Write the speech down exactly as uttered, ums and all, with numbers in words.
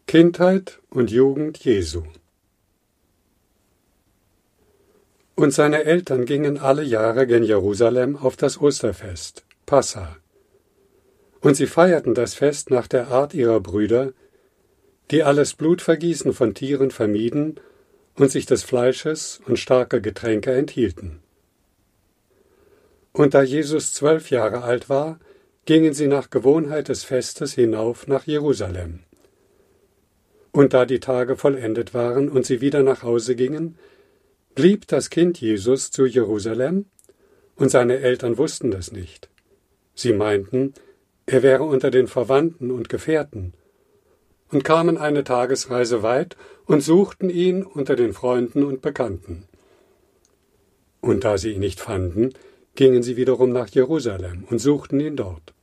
Kindheit und Jugend Jesu. Und seine Eltern gingen alle Jahre gen Jerusalem auf das Osterfest, Passa. Und sie feierten das Fest nach der Art ihrer Brüder, die alles Blutvergießen von Tieren vermieden und sich des Fleisches und starker Getränke enthielten. Und da Jesus zwölf Jahre alt war, gingen sie nach Gewohnheit des Festes hinauf nach Jerusalem. Und da die Tage vollendet waren und sie wieder nach Hause gingen, blieb das Kind Jesus zu Jerusalem, und seine Eltern wussten das nicht. Sie meinten, er wäre unter den Verwandten und Gefährten, und kamen eine Tagesreise weit und suchten ihn unter den Freunden und Bekannten. Und da sie ihn nicht fanden, gingen sie wiederum nach Jerusalem und suchten ihn dort.